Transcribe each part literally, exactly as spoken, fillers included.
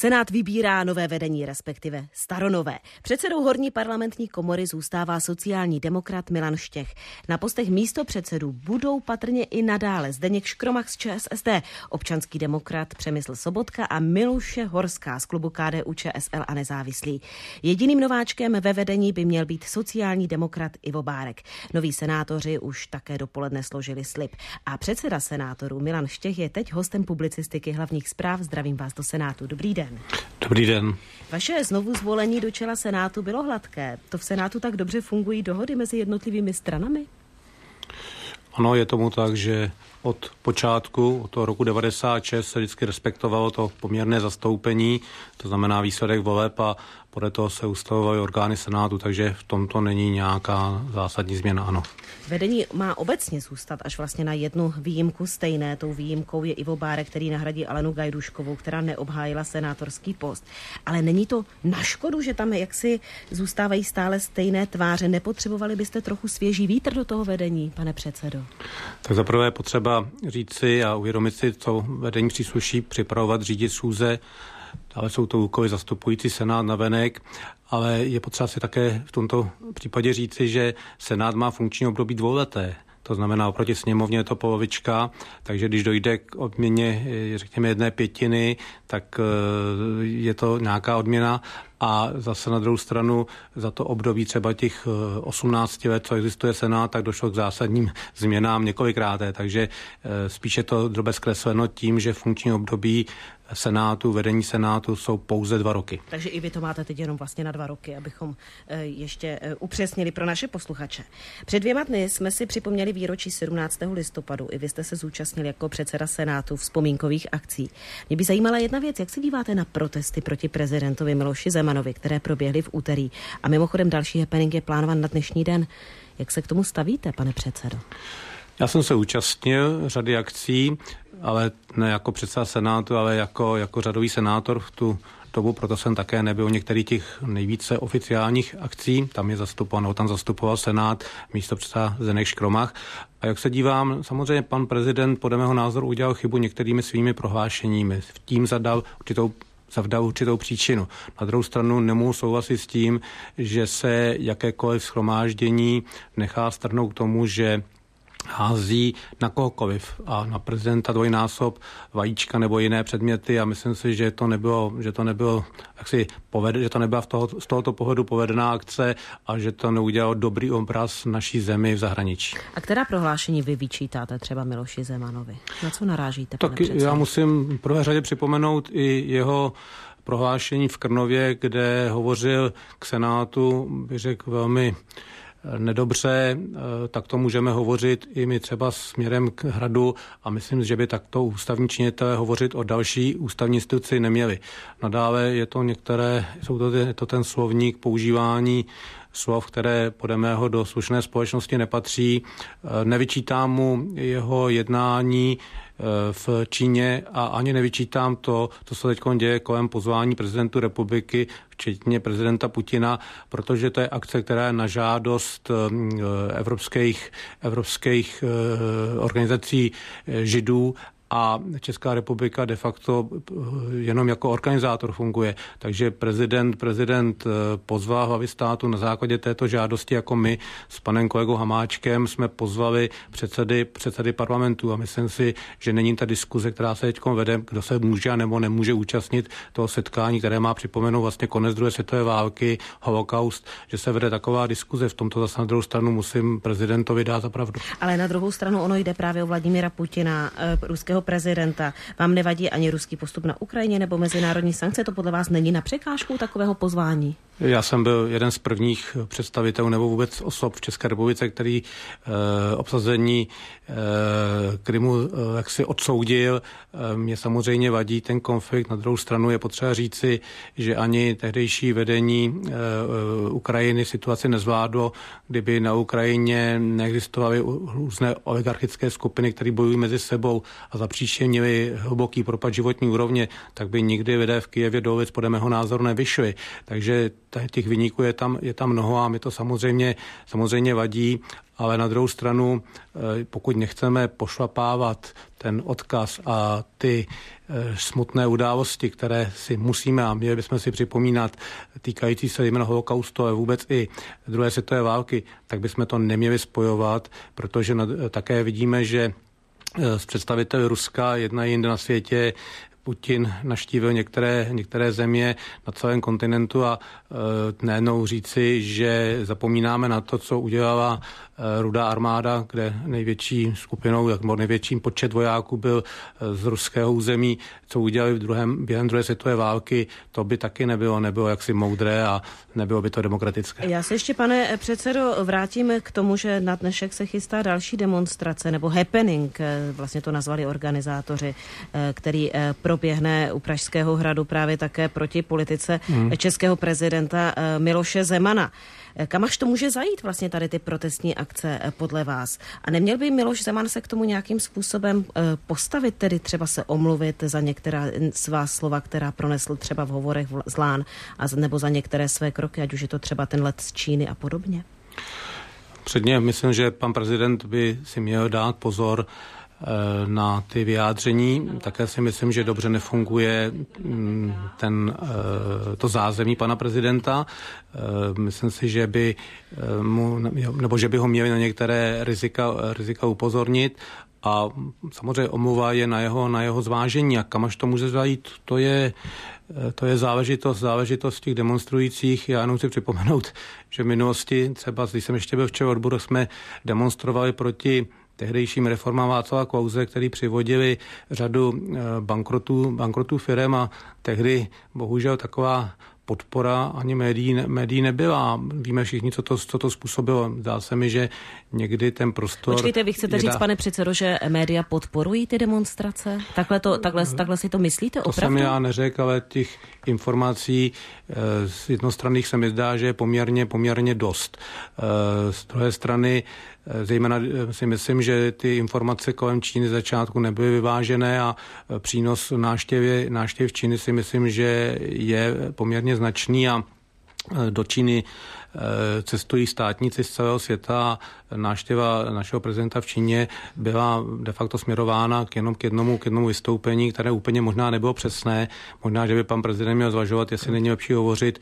Senát vybírá nové vedení, respektive staronové. Předsedou horní parlamentní komory zůstává sociální demokrat Milan Štěch. Na postech místopředsedů budou patrně i nadále Zdeněk Škromach z ČSSD, občanský demokrat Přemysl Sobotka a Miluše Horská z klubu K D U Č S L a nezávislí. Jediným nováčkem ve vedení by měl být sociální demokrat Ivo Bárek. Noví senátoři už také dopoledne složili slib. A předseda senátorů Milan Štěch je teď hostem publicistiky Hlavních zpráv. Zdravím vás do Senátu. Dobrý den. Dobrý den. Vaše znovu zvolení do čela Senátu bylo hladké. To v Senátu tak dobře fungují dohody mezi jednotlivými stranami? Ano, je tomu tak, že od počátku, od toho roku devadesát šest se vždycky respektovalo to poměrné zastoupení, to znamená výsledek voleb a podle toho se ustavovaly orgány Senátu, takže v tomto není nějaká zásadní změna, ano. Vedení má obecně zůstat až vlastně na jednu výjimku stejné. Tou výjimkou je Ivo Bárek, který nahradí Alenu Gajduškovou, která neobhájila senátorský post. Ale není to na škodu, že tam jaksi zůstávají stále stejné tváře? Nepotřebovali byste trochu svěží vítr do toho vedení, pane předsedo? Tak zaprvé je potřeba říci a uvědomit si, co vedení přísluší připravovat, řídit schůze. Dále jsou to úkoly zastupující Senát navenek, ale je potřeba si také v tomto případě říci, že Senát má funkční období dvouleté. To znamená, oproti sněmovně je to polovička, takže když dojde k odměně, řekněme, jedné pětiny, tak je to nějaká odměna. A zase na druhou stranu za to období třeba těch osmnácti let, co existuje Senát, tak došlo k zásadním změnám několikráté. Takže spíše to drobec zkresleno tím, že funkční období Senátu, vedení Senátu jsou pouze dva roky. Takže i vy to máte teď jenom vlastně na dva roky, abychom ještě upřesnili pro naše posluchače. Před dvěma dny jsme si připomněli výročí sedmnáctého listopadu. I vy jste se zúčastnil jako předseda Senátu vzpomínkových akcí. Mě by zajímala jedna věc, jak se díváte na protesty proti prezidentovi Miloši Zemanovi, které proběhly v úterý. A mimochodem další happening je plánovan na dnešní den. Jak se k tomu stavíte, pane předsedo? Já jsem se účastnil řady akcí, ale ne jako předseda Senátu, ale jako, jako řadový senátor v tu dobu, proto jsem také nebyl některých těch nejvíce oficiálních akcí. Tam je zastupoval, tam zastupoval Senát místo předseda Zdeněk Škromach. A jak se dívám, samozřejmě pan prezident podle mého názoru udělal chybu některými svými prohlášeními. Tím zadal určitou zavdal určitou příčinu. Na druhou stranu nemohu souhlasit s tím, že se jakékoliv shromáždění nechá strhnout k tomu, že hází na kohokoliv a na prezidenta dvojnásob vajíčka nebo jiné předměty a myslím si, že to nebylo, že to nebylo jaksi poved, že to nebyla v toho, z tohoto pohledu povedená akce a že to neudělalo dobrý obraz naší zemi v zahraničí. A která prohlášení vy vyčítáte třeba Miloši Zemanovi? Na co narážíte, pane Tak předsedo? Já musím v prvé řadě připomenout i jeho prohlášení v Krnově, kde hovořil k Senátu, bych řekl velmi nedobře, tak to můžeme hovořit i my třeba směrem k hradu a myslím, že by takto ústavní činitelé hovořit o další ústavní instituci neměli. Nadále je to některé, jsou to, je to ten slovník používání slov, které podle mého do slušné společnosti nepatří. Nevyčítám mu jeho jednání v Číně a ani nevyčítám to, co se teď děje kolem pozvání prezidentu republiky, včetně prezidenta Putina, protože to je akce, která je na žádost evropských, evropských organizací Židů a Česká republika de facto jenom jako organizátor funguje. Takže prezident, prezident pozval hlavy státu na základě této žádosti, jako my s panem kolegou Hamáčkem jsme pozvali předsedy, předsedy parlamentu a myslím si, že není ta diskuze, která se teď vede, kdo se může a nebo nemůže účastnit toho setkání, které má připomenout vlastně konec druhé světové války, holokaust, že se vede taková diskuze. V tomto zase na druhou stranu musím prezidentovi dát za pravdu. Ale na druhou stranu ono jde právě o Vladimíra Putina, ruského prezidenta. Vám nevadí ani ruský postup na Ukrajině nebo mezinárodní sankce? To podle vás není na překážku takového pozvání? Já jsem byl jeden z prvních představitelů nebo vůbec osob v České republice, který e, obsazení e, Krymu e, jaksi odsoudil. E, mě samozřejmě vadí ten konflikt. Na druhou stranu je potřeba říci, že ani tehdejší vedení e, Ukrajiny situaci nezvládlo, kdyby na Ukrajině neexistovaly různé oligarchické skupiny, které bojují mezi sebou a za příště měli hluboký propad životní úrovně, tak by nikdy lidé v Kyjevě do ulic podle mého názoru nevyšli. Takže těch viníků je tam, je tam mnoho a mi to samozřejmě, samozřejmě vadí ale na druhou stranu, pokud nechceme pošlapávat ten odkaz a ty smutné události, které si musíme a měli bychom si připomínat, týkající se jména holokaustu a vůbec i druhé světové války, tak bychom to neměli spojovat, protože také vidíme, že z představiteli Ruska jedna jinde na světě Putin navštívil některé, některé země na celém kontinentu a e, nejednou říci, že zapomínáme na to, co udělala e, Rudá armáda, kde největší skupinou, nebo největším počet vojáků byl e, z ruského území, co udělali v druhém, během druhé světové války, to by taky nebylo, nebylo jaksi moudré a nebylo by to demokratické. Já se ještě, pane předsedo, vrátím k tomu, že na dnešek se chystá další demonstrace, nebo happening, vlastně to nazvali organizátoři, který pro proběhne u Pražského hradu právě také proti politice hmm. českého prezidenta Miloše Zemana. Kam až to může zajít vlastně tady ty protestní akce podle vás? A neměl by Miloš Zeman se k tomu nějakým způsobem postavit, tedy třeba se omluvit za některá svá slova, která pronesl třeba v hovorech z Lán, a nebo za některé své kroky, ať už je to třeba ten let z Číny a podobně? Předně myslím, že pan prezident by si měl dát pozor na ty vyjádření. Také si myslím, že dobře nefunguje ten, to zázemí pana prezidenta. Myslím si, že by mu, nebo že by ho měli na některé rizika, rizika upozornit a samozřejmě omluva je na jeho, na jeho zvážení a kam až to může zajít, to je To je záležitost, záležitost těch demonstrujících. Já jenom chci připomenout, že v minulosti, třeba když jsem ještě byl v ČR odboru, jsme demonstrovali proti tehdejším reformám Václava Klause, který přivodili řadu bankrotů, bankrotů firem a tehdy bohužel taková podpora ani médií, médií nebyla. Víme všichni, co to, co to způsobilo. Zdá se mi, že někdy ten prostor... Počkejte, vy chcete říct, dá... pane předsedo, že média podporují ty demonstrace? Takhle, to, takhle, takhle si to myslíte to opravdu? To jsem já neřekl, ale těch informací e, z jednostranných se mi zdá, že je poměrně, poměrně dost. E, z druhé strany zejména si myslím, že ty informace kolem Číny začátku nebyly vyvážené a přínos návštěvy, návštěv Číny si myslím, že je poměrně značný a do Číny cestují státníci z celého světa. Návštěva našeho prezidenta v Číně byla de facto směrována k, jenom k, jednomu, k jednomu vystoupení, které úplně možná nebylo přesné. Možná, že by pan prezident měl zvažovat, jestli není lepší hovořit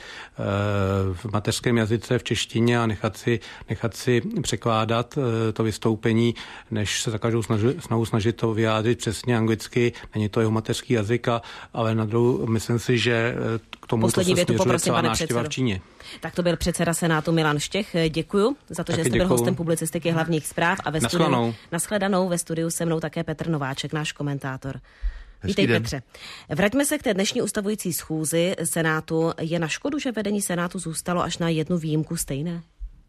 v mateřském jazyce, v češtině a nechat si, nechat si překládat to vystoupení, než se za každou snahu snažit to vyjádřit přesně anglicky. Není to jeho mateřský jazyk, ale na druhou myslím si, že k tomu to se směřuje celá návštěva v Číně. Tak to byl předseda Senátu Milan Štěch. Děkuju za to, taky že jste byl děkuju. hostem publicistiky hlavních zpráv a ve studiu, nashledanou ve studiu se mnou také Petr Nováček, náš komentátor. Vítej, Petře. Vraťme se k té dnešní ustavující schůzi Senátu. Je na škodu, že vedení Senátu zůstalo až na jednu výjimku stejné?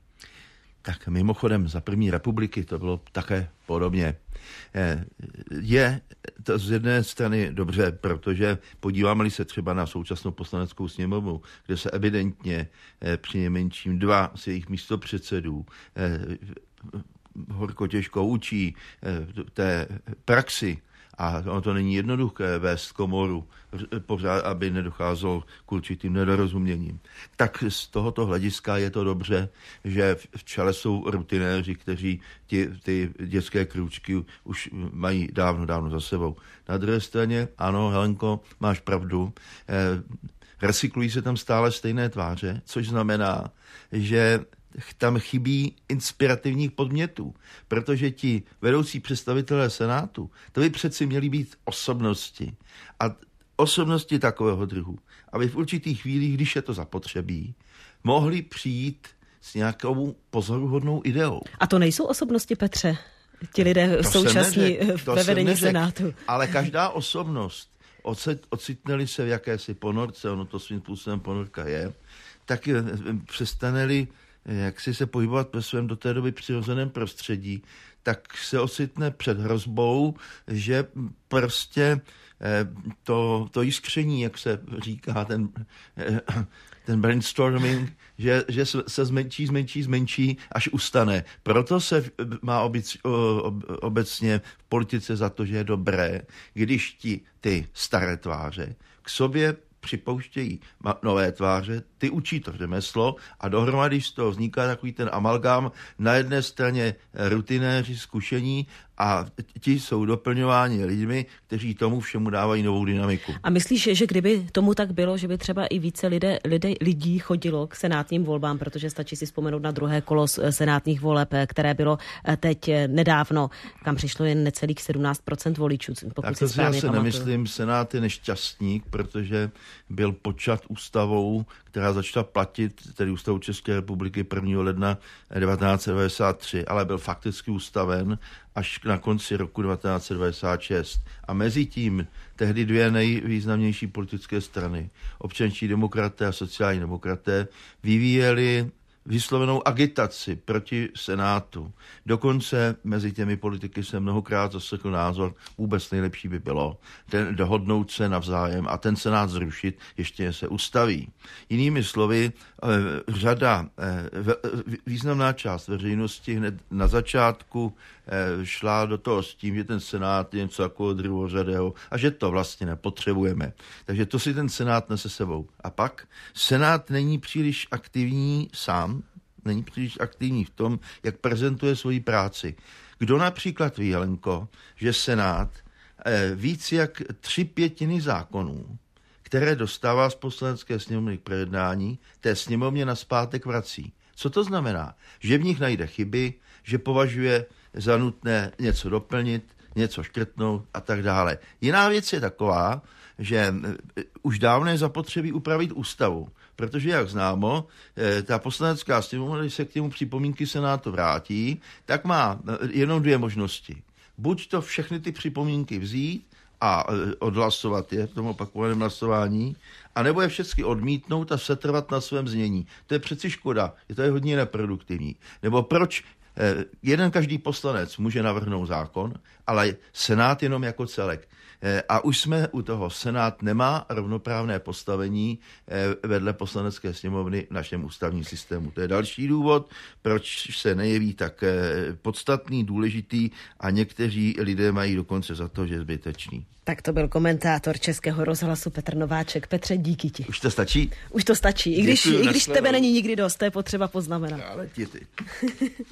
Tak mimochodem za první republiky to bylo také podobně. Je to z jedné strany dobře, protože podíváme-li se třeba na současnou poslaneckou sněmovnu, kde se evidentně při nejmenším dva z jejich místopředsedů horko těžko učí té praxi, a ono to není jednoduché vést komoru, aby nedocházelo k určitým nedorozuměním. Tak z tohoto hlediska je to dobře, že v čele jsou rutinéři, kteří ty, ty dětské krůčky už mají dávno, dávno za sebou. Na druhé straně, ano, Helenko, máš pravdu, eh, recyklují se tam stále stejné tváře, což znamená, že tam chybí inspirativních podmětů, protože ti vedoucí představitelé Senátu, to by přeci měly být osobnosti. A osobnosti takového druhu, aby v určitých chvílích, když je to zapotřebí, mohli přijít s nějakou pozoruhodnou ideou. A to nejsou osobnosti, Petře? Ti lidé to současní ve vedení Senátu. Ale každá osobnost, ocitne-li se v jakési ponorce, ono to svým způsobem ponorka je, tak přestane-li jak si se pohybovat ve svém do té doby přirozeném prostředí, tak se ocitne před hrozbou, že prostě to, to jiskření, jak se říká, ten, ten brainstorming, že, že se zmenší, zmenší, zmenší, až ustane. Proto se má obec, obecně v politice za to, že je dobré, když ti ty staré tváře k sobě připouštějí nové tváře, ty učí to řemeslo a dohromady z toho vzniká takový ten amalgám, na jedné straně rutinéři, zkušení a ti jsou doplňováni lidmi, kteří tomu všemu dávají novou dynamiku. A myslíš, že kdyby tomu tak bylo, že by třeba i více lidé, lidé, lidí chodilo k senátním volbám, protože stačí si vzpomenout na druhé kolo senátních voleb, které bylo teď nedávno, kam přišlo jen necelých sedmnáct procent voličů, pokud tak si správně já se pamatuju. nemyslím, Senát je nešťastník, protože byl počat ústavou, která začala platit, tedy ústavu České republiky prvního ledna devatenáct set devadesát tři, ale byl fakticky ustaven až na konci roku devatenáct set devadesát šest. A mezi tím tehdy dvě nejvýznamnější politické strany, občanští demokraté a sociální demokraté, vyvíjeli vyslovenou agitaci proti Senátu. Dokonce mezi těmi politiky se mnohokrát zaslechl názor, vůbec nejlepší by bylo ten, dohodnout se navzájem a ten Senát zrušit, ještě se ustaví. Jinými slovy, řada, významná část veřejnosti hned na začátku šla do toho s tím, že ten Senát je něco jako druhořadého a že to vlastně nepotřebujeme. Takže to si ten Senát nese sebou. A pak Senát není příliš aktivní sám, není příliš aktivní v tom, jak prezentuje svoji práci. Kdo například ví, Helenko, že Senát víc jak tři pětiny zákonů, které dostává z poslanecké sněmovny k projednání, té sněmovně nazpátek vrací. Co to znamená? Že v nich najde chyby, že považuje za nutné něco doplnit, něco škrtnout a tak dále. Jiná věc je taková, že už dávno je zapotřebí upravit ústavu, protože, jak známo, ta poslanecká sněmovna, když se k těmu připomínky Senátu vrátí, tak má jenom dvě možnosti. Buď to všechny ty připomínky vzít a odhlasovat je v tom opakovaném hlasování, anebo je všechny odmítnout a setrvat na svém znění. To je přeci škoda, je to je hodně neproduktivní. Nebo proč jeden každý poslanec může navrhnout zákon, ale Senát jenom jako celek. A už jsme u toho. Senát nemá rovnoprávné postavení vedle poslanecké sněmovny v našem ústavním systému. To je další důvod, proč se nejeví tak podstatný, důležitý a někteří lidé mají dokonce za to, že je zbytečný. Tak to byl komentátor Českého rozhlasu Petr Nováček. Petře, díky ti. Už to stačí? Už to stačí, i když, i když tebe není nikdy dost, to je potřeba poznamenat. Ale ti ty.